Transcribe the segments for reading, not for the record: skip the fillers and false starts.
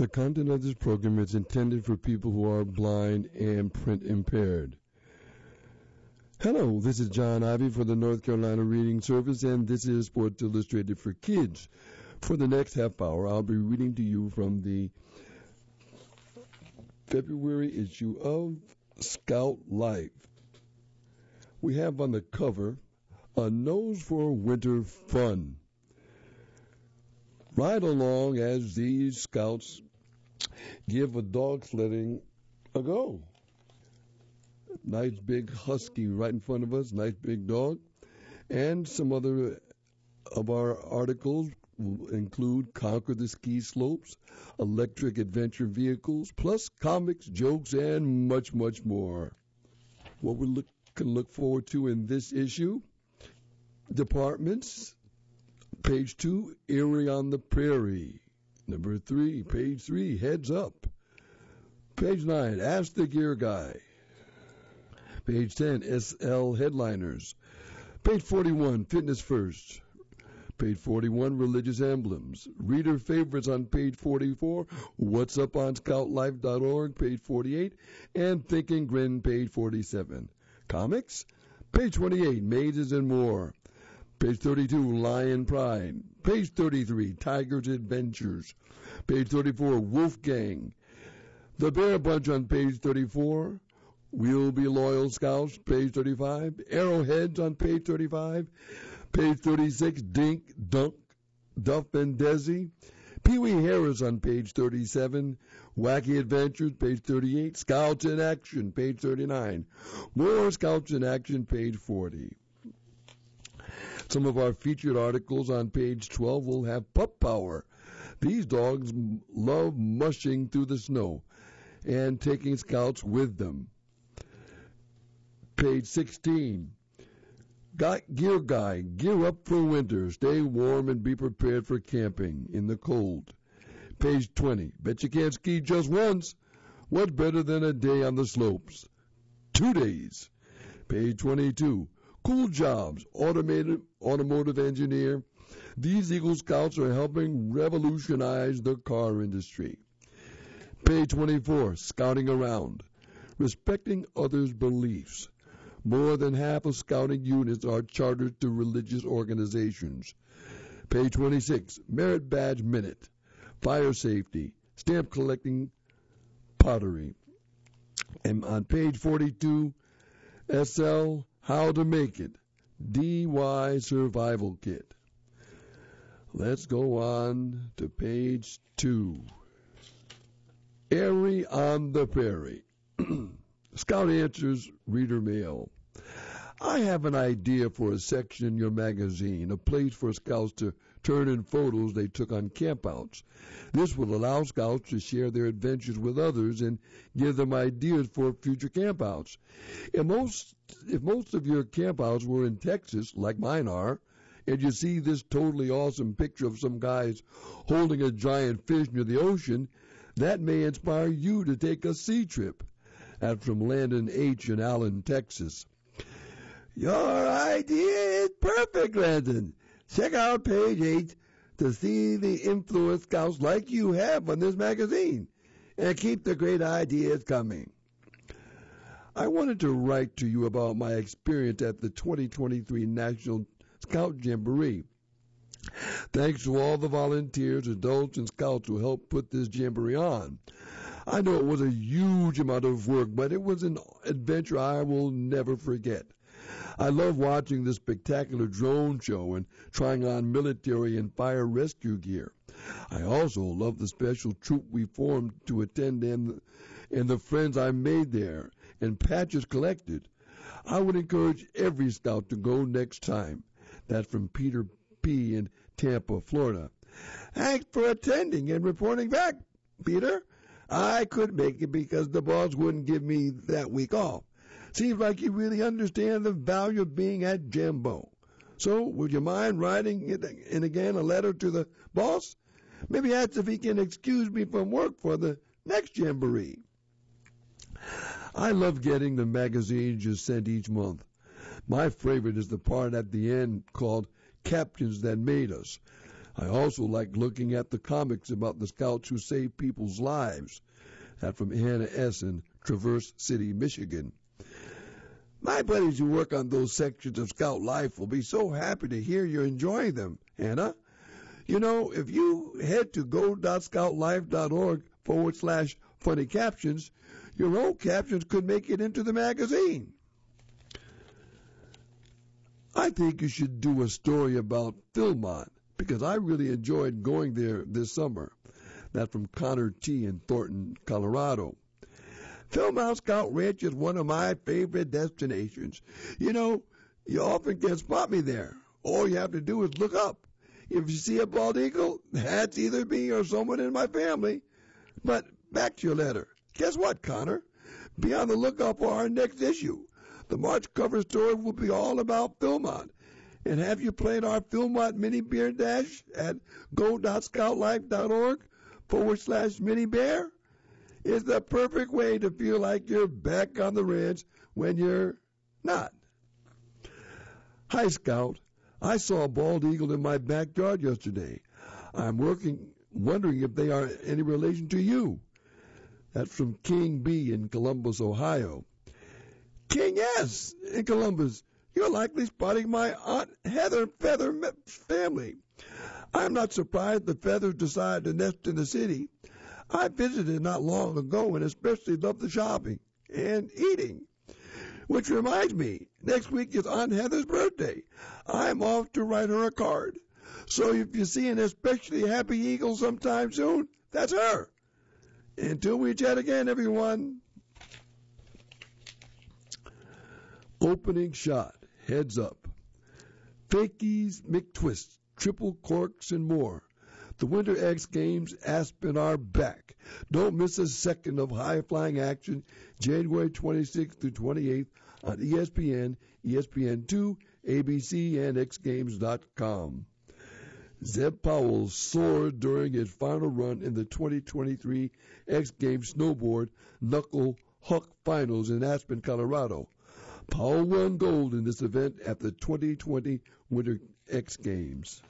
content of this program is intended for people who are blind and print impaired. Hello, this is John Ivy for the North Carolina Reading Service, and this is Sports Illustrated for Kids. For the next half hour, I'll be reading to you from the February issue of Scout Life. We have on the cover, A Nose for Winter Fun. Ride along as these scouts give a dog sledding a go. Nice big husky right in front of us, nice big dog. And some other of our articles will include Conquer the Ski Slopes, electric adventure vehicles, plus comics, jokes, and much, much more. What we can look forward to in this issue, departments, page 2, Erie on the Prairie. Number 3, page 3, Heads Up. Page 9, Ask the Gear Guy. Page 10, SL Headliners. Page 41, Fitness First. Page 41, Religious Emblems. Reader Favorites on page 44. What's Up on ScoutLife.org, page 48. And Think and Grin, page 47. Comics, page 28, Mazes and More. Page 32, Lion Pride. Page 33, Tiger's Adventures. Page 34, Wolfgang. The Bear Bunch on page 34. We'll Be Loyal Scouts, page 35. Arrowheads on page 35. Page 36, Dink, Dunk, Duff and Desi. Pee Wee Harris on page 37. Wacky Adventures, page 38. Scouts in Action, page 39. More Scouts in Action, page 40. Some of our featured articles on page 12 will have Pup Power. These dogs love mushing through the snow and taking scouts with them. Page 16, Gear Guy, gear up for winter, stay warm and be prepared for camping in the cold. Page 20, bet you can't ski just once. What's better than a day on the slopes? 2 days. Page 22, Cool Jobs, automotive engineer. These Eagle Scouts are helping revolutionize the car industry. Page 24, Scouting Around, respecting others' beliefs. More than half of scouting units are chartered to religious organizations. Page 26, Merit Badge Minute, fire safety, stamp collecting, pottery. And on page 42, SL How to Make It, DY Survival Kit. Let's go on to page 2. Erie on the Prairie. Scout Answers Reader Mail. I have an idea for a section in your magazine, a place for scouts to turn in photos they took on campouts. This will allow scouts to share their adventures with others and give them ideas for future campouts. If most of your campouts were in Texas, like mine are, and you see this totally awesome picture of some guys holding a giant fish near the ocean, that may inspire you to take a sea trip. That's from Landon H. in Allen, Texas. Your idea is perfect, Landon. Check out page 8 to see the influence scouts like you have on this magazine. And keep the great ideas coming. I wanted to write to you about my experience at the 2023 National Scout Jamboree. Thanks to all the volunteers, adults, and scouts who helped put this jamboree on. I know it was a huge amount of work, but it was an adventure I will never forget. I love watching the spectacular drone show and trying on military and fire rescue gear. I also love the special troop we formed to attend and the friends I made there and patches collected. I would encourage every scout to go next time. That's from Peter P. in Tampa, Florida. Thanks for attending and reporting back, Peter. I couldn't make it because the boss wouldn't give me that week off. Seems like you really understand the value of being at Jambo. So, would you mind writing in again a letter to the boss? Maybe ask if he can excuse me from work for the next Jamboree. I love getting the magazines you send each month. My favorite is the part at the end called Captains That Made Us. I also like looking at the comics about the scouts who save people's lives. That's from Hannah S. in Traverse City, Michigan. My buddies who work on those sections of Scout Life will be so happy to hear you're enjoying them, Hannah. You know, if you head to go.scoutlife.org/funny captions, your own captions could make it into the magazine. I think you should do a story about Philmont because I really enjoyed going there this summer. That's from Connor T. in Thornton, Colorado. Philmont Scout Ranch is one of my favorite destinations. You know, you often can spot me there. All you have to do is look up. If you see a bald eagle, that's either me or someone in my family. But back to your letter. Guess what, Connor? Be on the lookout for our next issue. The March cover story will be all about Philmont. And have you played our Philmont Mini Bear Dash at go.scoutlife.org/mini bear? It's the perfect way to feel like you're back on the ranch when you're not. Hi, Scout. I saw a bald eagle in my backyard yesterday. I'm wondering if they are any relation to you. That's from King B in Columbus, Ohio. King S in Columbus. You're likely spotting my Aunt Heather Feather family. I'm not surprised the Feathers decided to nest in the city. I visited not long ago and especially love the shopping and eating. Which reminds me, next week is Aunt Heather's birthday. I'm off to write her a card. So if you see an especially happy eagle sometime soon, that's her. Until we chat again, everyone. Opening shot, heads up. Fakies, McTwists, triple corks, and more. The Winter X Games Aspen are back. Don't miss a second of high-flying action January 26th through 28th on ESPN, ESPN2, ABC, and XGames.com. Zeb Powell soared during his final run in the 2023 X Games Snowboard Knuckle Huck Finals in Aspen, Colorado. Powell won gold in this event at the 2020 Winter X Games.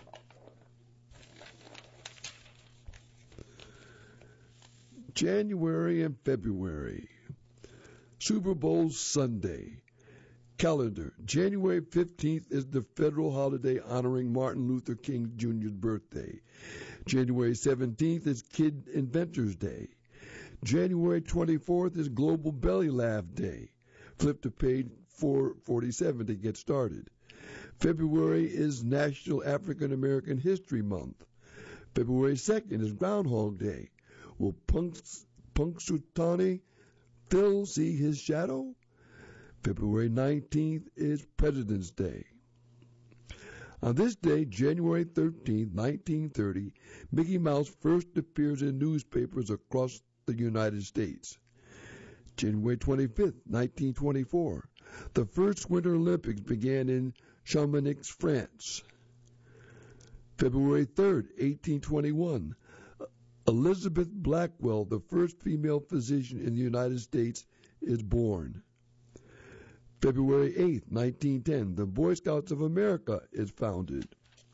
January and February. Super Bowl Sunday. Calendar. January 15th is the federal holiday honoring Martin Luther King Jr.'s birthday. January 17th is Kid Inventors Day. January 24th is Global Belly Laugh Day. Flip to page 447 to get started. February is National African American History Month. February 2nd is Groundhog Day. Will Punxsutawney Phil see his shadow? February 19th is President's Day. On this day, January 13th, 1930, Mickey Mouse first appears in newspapers across the United States. January 25th, 1924, the first Winter Olympics began in Chamonix, France. February 3rd, 1821, Elizabeth Blackwell, the first female physician in the United States, is born. February 8th, 1910, the Boy Scouts of America is founded.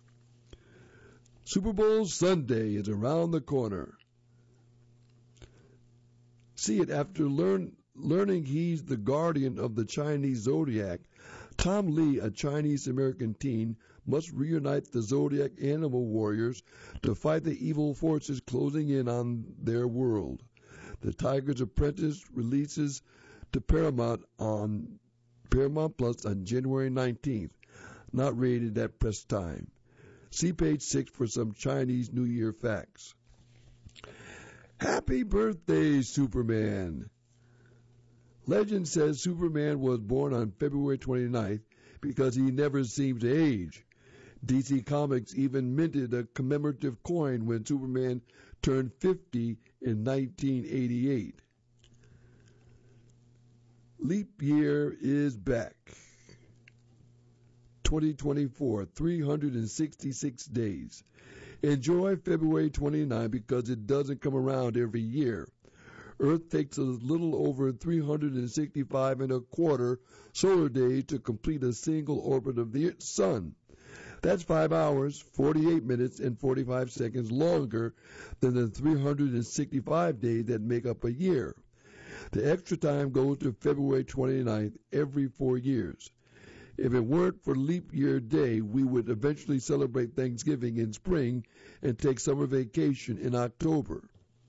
Super Bowl Sunday is around the corner. See it after learning he's the guardian of the Chinese zodiac. Tom Lee, a Chinese-American teen, must reunite the zodiac animal warriors to fight the evil forces closing in on their world. The Tiger's Apprentice releases to Paramount on Paramount Plus on January 19th. Not rated at press time. See page 6 for some Chinese New Year facts. Happy birthday, Superman! Legend says Superman was born on February 29th because he never seems to age. DC Comics even minted a commemorative coin when Superman turned 50 in 1988. Leap year is back. 2024, 366 days. Enjoy February 29 because it doesn't come around every year. Earth takes a little over 365 and a quarter solar days to complete a single orbit of the sun. That's 5 hours, 48 minutes, and 45 seconds longer than the 365 days that make up a year. The extra time goes to February 29th every 4 years. If it weren't for Leap Year Day, we would eventually celebrate Thanksgiving in spring and take summer vacation in October.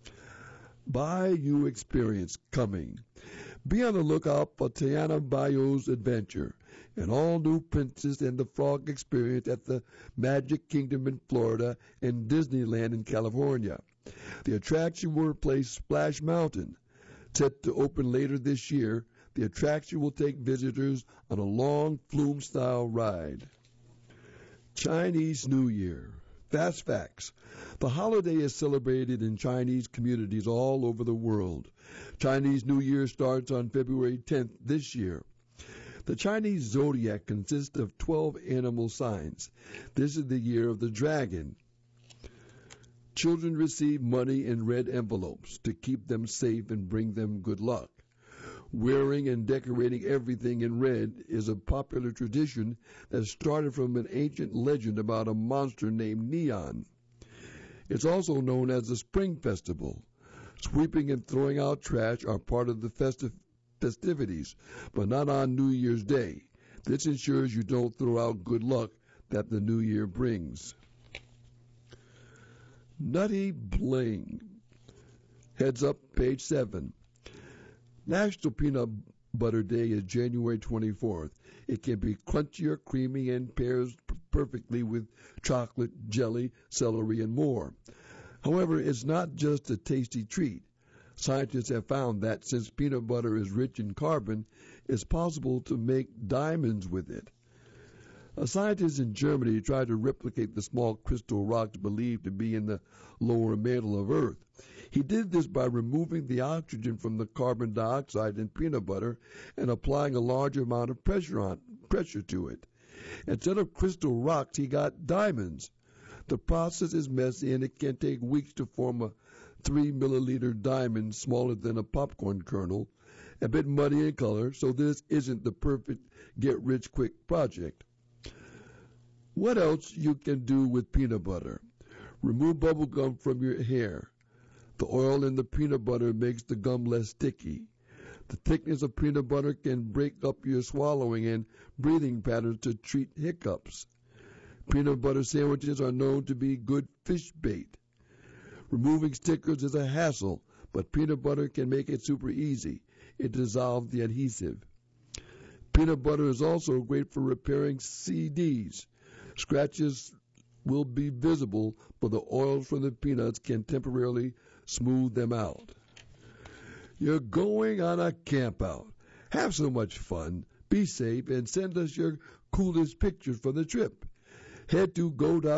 Bayou Experience coming. Be on the lookout for Tiana Bayou's Adventure, an all-new Princess and the Frog experience at the Magic Kingdom in Florida and Disneyland in California. The attraction will replace Splash Mountain. Set to open later this year, the attraction will take visitors on a long flume-style ride. Chinese New Year. Fast facts. The holiday is celebrated in Chinese communities all over the world. Chinese New Year starts on February 10th this year. The Chinese zodiac consists of 12 animal signs. This is the year of the dragon. Children receive money in red envelopes to keep them safe and bring them good luck. Wearing and decorating everything in red is a popular tradition that started from an ancient legend about a monster named Neon. It's also known as the Spring Festival. Sweeping and throwing out trash are part of the festivities, but not on New Year's Day. This ensures you don't throw out good luck that the new year brings. Nutty Bling. Heads up, page 7. National Peanut Butter Day is January 24th. It can be crunchy or creamy and pairs perfectly with chocolate, jelly, celery, and more. However, it's not just a tasty treat. Scientists have found that since peanut butter is rich in carbon, it's possible to make diamonds with it. A scientist in Germany tried to replicate the small crystal rocks believed to be in the lower mantle of Earth. He did this by removing the oxygen from the carbon dioxide in peanut butter and applying a large amount of pressure to it. Instead of crystal rocks, he got diamonds. The process is messy and it can take weeks to form a 3-milliliter diamond smaller than a popcorn kernel, a bit muddy in color, so this isn't the perfect get-rich-quick project. What else you can do with peanut butter? Remove bubble gum from your hair. The oil in the peanut butter makes the gum less sticky. The thickness of peanut butter can break up your swallowing and breathing patterns to treat hiccups. Peanut butter sandwiches are known to be good fish bait. Removing stickers is a hassle, but peanut butter can make it super easy. It dissolves the adhesive. Peanut butter is also great for repairing CDs. Scratches will be visible, but the oil from the peanuts can temporarily smooth them out. You're going on a camp out. Have so much fun, be safe, and send us your coolest pictures from the trip. Head to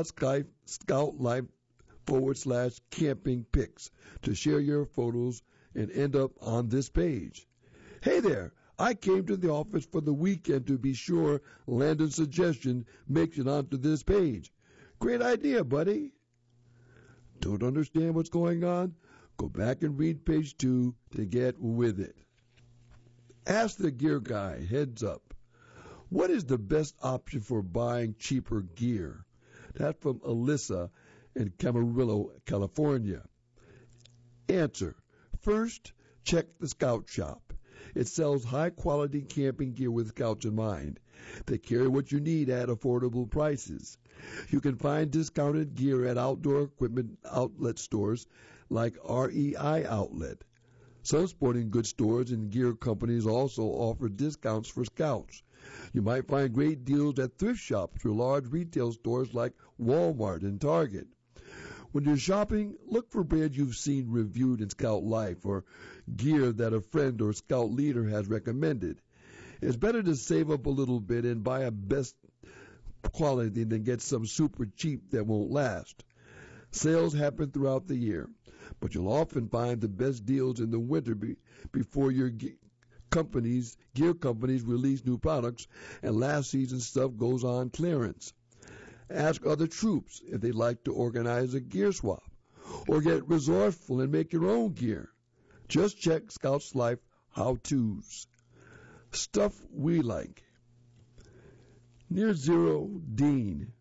go.scoutlife.com/camping pics to share your photos and end up on this page. Hey there, I came to the office for the weekend to be sure Landon's suggestion makes it onto this page. Great idea, buddy. Don't understand what's going on? Go back and read page 2 to get with it. Ask the gear guy, heads up. What is the best option for buying cheaper gear? That's from Alyssa in Camarillo, California. Answer. First, check the Scout Shop. It sells high-quality camping gear with Scouts in mind. They carry what you need at affordable prices. You can find discounted gear at outdoor equipment outlet stores like REI Outlet. Some sporting goods stores and gear companies also offer discounts for Scouts. You might find great deals at thrift shops or large retail stores like Walmart and Target. When you're shopping, look for brands you've seen reviewed in Scout Life or gear that a friend or Scout leader has recommended. It's better to save up a little bit and buy a best quality than get some super cheap that won't last. Sales happen throughout the year, but you'll often find the best deals in the winter before your gear companies release new products and last season's stuff goes on clearance. Ask other troops if they'd like to organize a gear swap or get resourceful and make your own gear. Just check Scouts Life how-tos. Stuff we like. Near Zero Dean.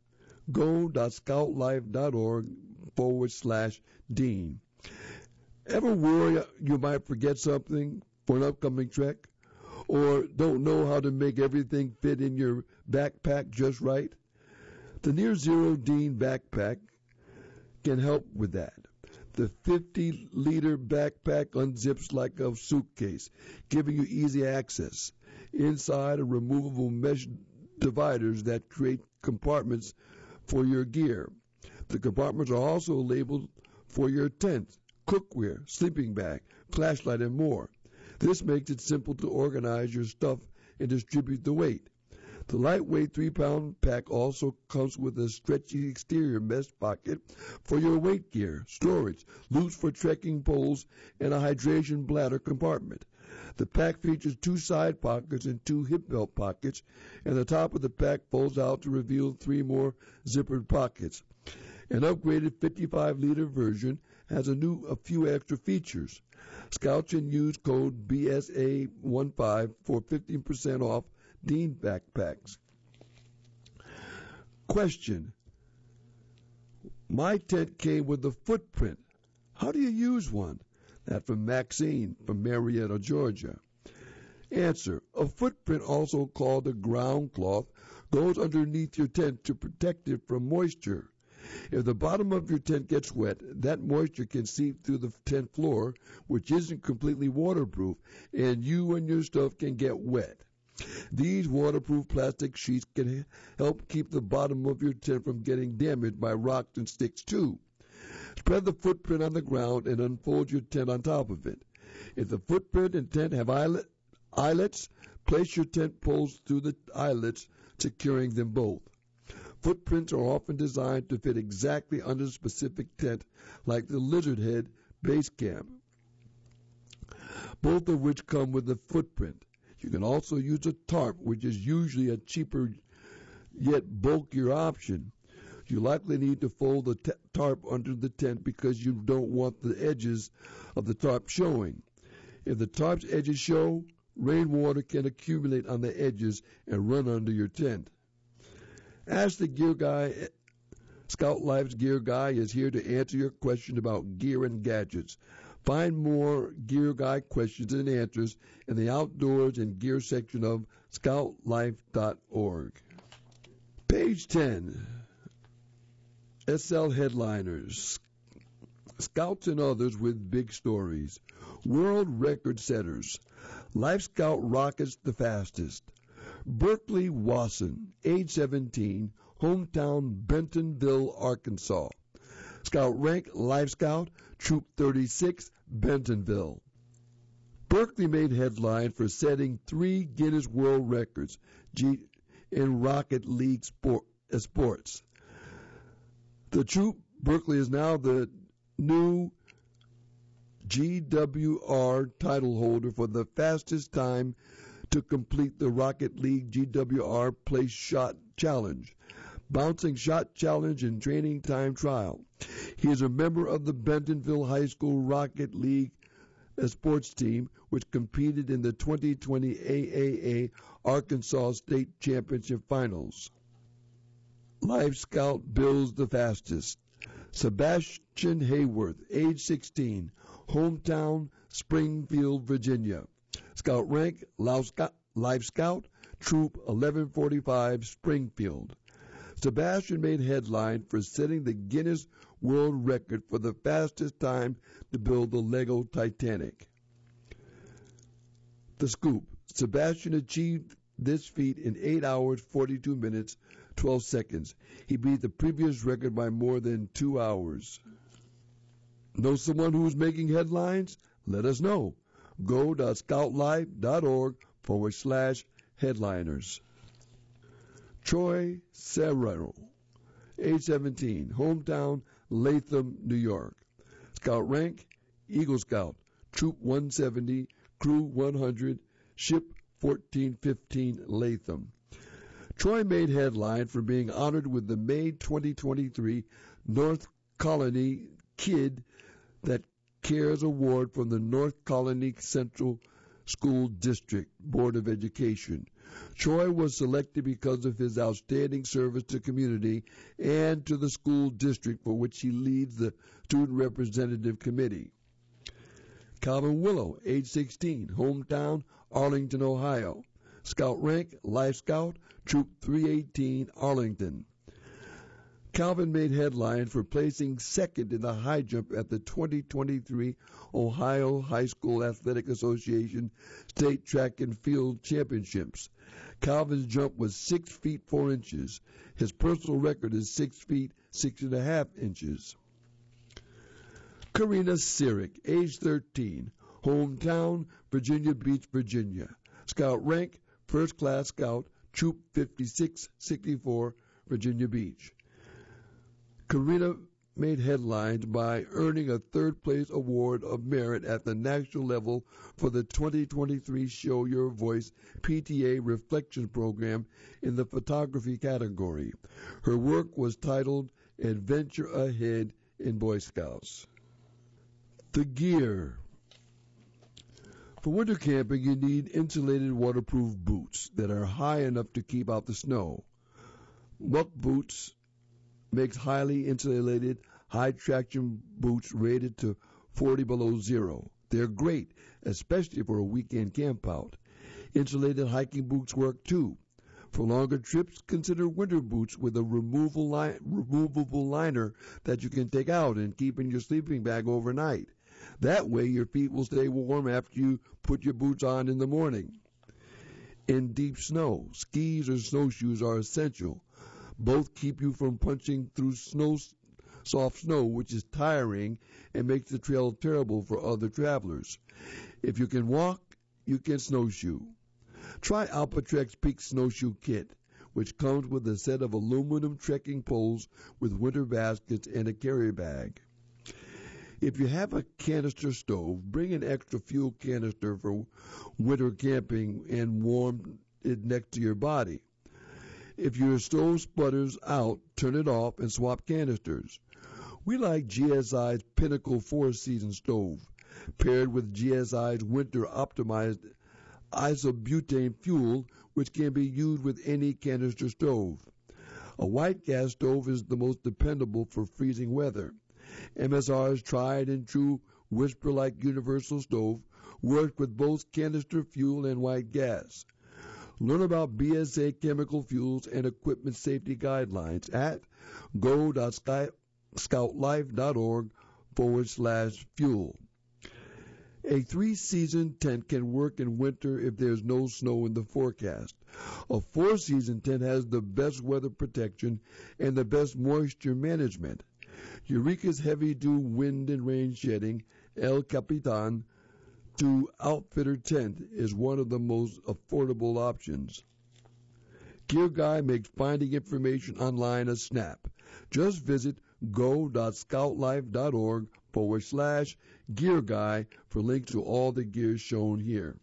go.scoutlife.org/Dean. Ever worry you might forget something for an upcoming trek? Or don't know how to make everything fit in your backpack just right? The Near Zero Dean backpack can help with that. The 50-liter backpack unzips like a suitcase, giving you easy access. Inside are removable mesh dividers that create compartments for your gear. The compartments are also labeled for your tent, cookware, sleeping bag, flashlight, and more. This makes it simple to organize your stuff and distribute the weight. The lightweight 3-pound pack also comes with a stretchy exterior mesh pocket for your weight gear, storage, loops for trekking poles, and a hydration bladder compartment. The pack features 2 side pockets and 2 hip belt pockets, and the top of the pack folds out to reveal 3 more zippered pockets. An upgraded 55-liter version has a few extra features. Scouts can use code BSA15 for 15% off Dean backpacks. Question: my tent came with a footprint. How do you use one? That from Maxine from Marietta, Georgia. Answer: a footprint, also called a ground cloth, goes underneath your tent to protect it from moisture. If the bottom of your tent gets wet, that moisture can seep through the tent floor, which isn't completely waterproof, and you and your stuff can get wet. These waterproof plastic sheets can help keep the bottom of your tent from getting damaged by rocks and sticks too. Spread the footprint on the ground and unfold your tent on top of it. If the footprint and tent have eyelets, place your tent poles through the eyelets, securing them both. Footprints are often designed to fit exactly under a specific tent, like the Lizard Head base camp, both of which come with a footprint. You can also use a tarp, which is usually a cheaper yet bulkier option. You likely need to fold the tarp under the tent because you don't want the edges of the tarp showing. If the tarp's edges show, rainwater can accumulate on the edges and run under your tent. Ask the Gear Guy. Scout Life's Gear Guy is here to answer your question about gear and gadgets. Find more Gear Guy questions and answers in the Outdoors and Gear section of scoutlife.org. Page 10. SL Headliners. Scouts and others with big stories. World record setters. Life Scout rockets the fastest. Berkeley Wasson, age 17, hometown Bentonville, Arkansas. Scout rank Life Scout, Troop 36, Bentonville. Berkeley made headline for setting 3 Guinness World Records in Rocket League sports. The Troop Berkeley is now the new GWR title holder for the fastest time to complete the Rocket League GWR Place Shot Challenge, Bouncing Shot Challenge, and Training Time Trial. He is a member of the Bentonville High School Rocket League sports team, which competed in the 2020 AAA Arkansas State Championship Finals. Life Scout builds the fastest. Sebastian Hayworth, age 16, hometown Springfield, Virginia. Scout rank, Life Scout, Troop 1145, Springfield. Sebastian made headline for setting the Guinness World Record for the fastest time to build the Lego Titanic. The Scoop. Sebastian achieved this feat in 8 hours, 42 minutes, 12 seconds. He beat the previous record by more than 2 hours. Know someone who's making headlines? Let us know. go.scoutlife.org/headliners. Troy Serrero, age 17, hometown Latham, New York. Scout rank, Eagle Scout, Troop 170, Crew 100, Ship 1415, Latham. Troy made headline for being honored with the May 2023 North Colony Kid That Cares Award from the North Colony Central School District Board of Education. Troy was selected because of his outstanding service to community and to the school district, for which he leads the Student Representative Committee. Calvin Willow, age 16, hometown, Arlington, Ohio. Scout rank, Life Scout, Troop 318, Arlington. Calvin made headlines for placing second in the high jump at the 2023 Ohio High School Athletic Association State Track and Field Championships. Calvin's jump was 6 feet 4 inches. His personal record is 6 feet 6.5 inches. Karina Sirik, age 13, hometown, Virginia Beach, Virginia. Scout rank, First Class Scout, Troop 5664, Virginia Beach. Karina made headlines by earning a third-place award of merit at the national level for the 2023 Show Your Voice PTA Reflection Program in the photography category. Her work was titled Adventure Ahead in Boy Scouts. The gear. For winter camping, you need insulated waterproof boots that are high enough to keep out the snow. Muck Boots makes highly insulated, high-traction boots rated to 40 below zero. They're great, especially for a weekend campout. Insulated hiking boots work too. For longer trips, consider winter boots with a removable liner that you can take out and keep in your sleeping bag overnight. That way your feet will stay warm after you put your boots on in the morning. In deep snow, skis or snowshoes are essential. Both keep you from punching through soft snow, which is tiring and makes the trail terrible for other travelers. If you can walk, you can snowshoe. Try Alphatrek's Peak Snowshoe Kit, which comes with a set of aluminum trekking poles with winter baskets and a carry bag. If you have a canister stove, bring an extra fuel canister for winter camping and warm it next to your body. If your stove sputters out, turn it off and swap canisters. We like GSI's Pinnacle 4-season stove, paired with GSI's winter-optimized isobutane fuel, which can be used with any canister stove. A white gas stove is the most dependable for freezing weather. MSR's tried and true whisper-like universal stove works with both canister fuel and white gas. Learn about BSA chemical fuels and equipment safety guidelines at go.scoutlife.org/fuel. A 3-season tent can work in winter if there's no snow in the forecast. A 4-season tent has the best weather protection and the best moisture management. Eureka's Heavy Dew Wind and Rain Shedding El Capitan 2 Outfitter Tent is one of the most affordable options. Gear Guy makes finding information online a snap. Just visit go.scoutlife.org/gear guy for links to all the gear shown here.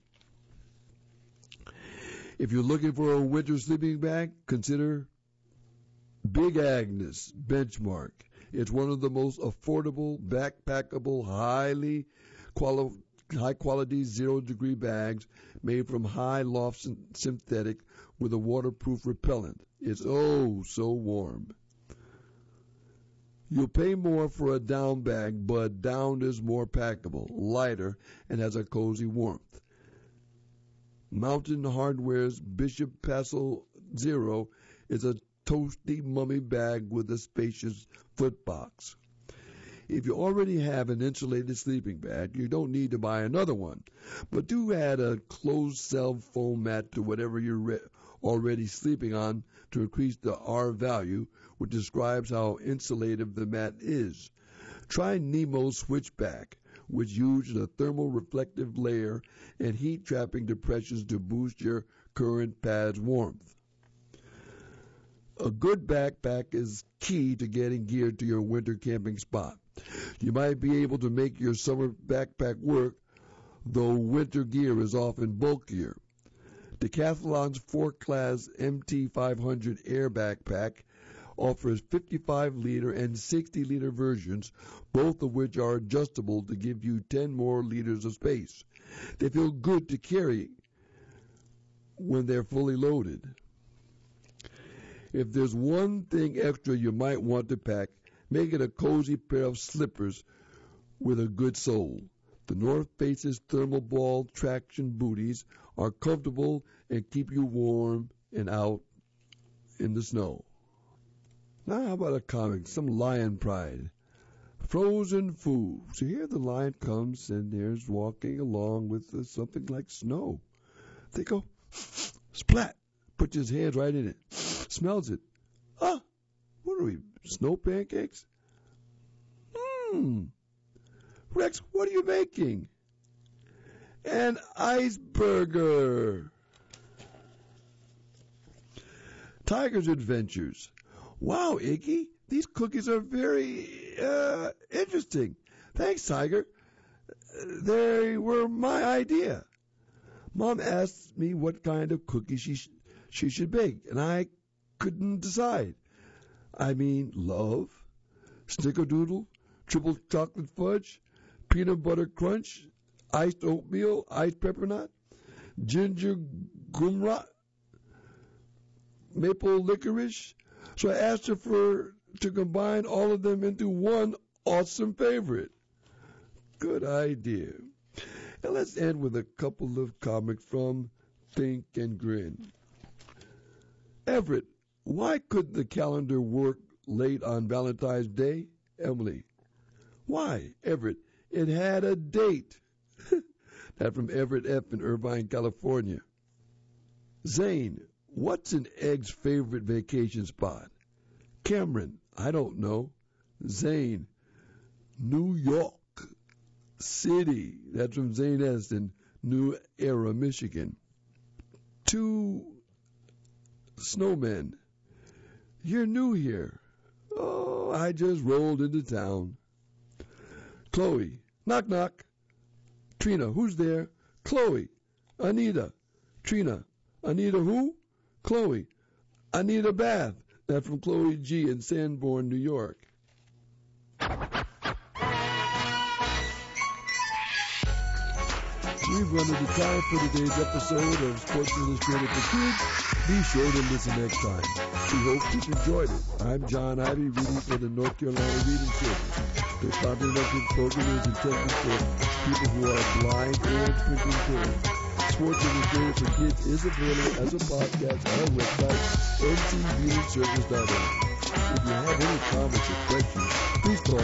If you're looking for a winter sleeping bag, consider Big Agnes Benchmark. It's one of the most affordable, backpackable, high quality 0-degree bags made from high loft synthetic with a waterproof repellent. It's oh so warm. You'll pay more for a down bag, but down is more packable, lighter, and has a cozy warmth. Mountain Hardware's Bishop Paso Zero is a toasty mummy bag with a spacious footbox. If you already have an insulated sleeping bag, you don't need to buy another one, but do add a closed-cell foam mat to whatever you're already sleeping on to increase the R value, which describes how insulative the mat is. Try Nemo Switchback, which uses a thermal reflective layer and heat-trapping depressions to boost your current pad's warmth. A good backpack is key to getting geared to your winter camping spot. You might be able to make your summer backpack work, though winter gear is often bulkier. Decathlon's 4-class MT500 Air Backpack offers 55-liter and 60-liter versions, both of which are adjustable to give you 10 more liters of space. They feel good to carry when they're fully loaded. If there's one thing extra you might want to pack, make it a cozy pair of slippers with a good sole. The North Face's thermal ball traction booties are comfortable and keep you warm and out in the snow. Now how about a comic, some lion pride. Frozen food. So here the lion comes and there's walking along with something like snow. They go, splat, puts his hands right in it, smells it. Ah, what are we, snow pancakes? Rex, what are you making? An iceberger. Tiger's Adventures. Wow, Iggy, these cookies are very interesting. Thanks, Tiger. They were my idea. Mom asked me what kind of cookies she should bake, and I couldn't decide. I mean, love, snickerdoodle, triple chocolate fudge, peanut butter crunch, iced oatmeal, iced peppermint, ginger gumrat, maple licorice. So I asked her to combine all of them into one awesome favorite. Good idea. And let's end with a couple of comics from Think and Grin. Everett, why couldn't the calendar work late on Valentine's Day? Emily, why, Everett? It had a date. That from Everett F. in Irvine, California. Zane, what's an egg's favorite vacation spot? Cameron, I don't know. Zane, New York City. That's from Zane S. in New Era, Michigan. Two snowmen. You're new here. Oh, I just rolled into town. Chloe, knock knock. Trina, who's there? Chloe, Anita. Trina, Anita who? Chloe, I need a bath. That's from Chloe G. in Sanborn, New York. We've run out of time for today's episode of Sports Illustrated for Kids. Be sure to listen next time. We hope you've enjoyed it. I'm John Ivy, reading for the North Carolina Reading Service. The comprehensive program is intended for people who are blind or printing impaired. Sports Illustrated for Kids is available as a podcast on our website, ncreadingservice.org. If you have any comments or questions, please call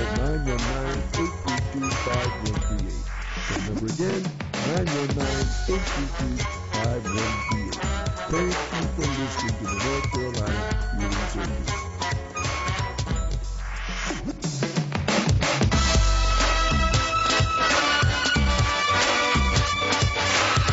919-832-5138. The number again, 919-832-5138. Thank you for listening to the North Carolina Reading Service.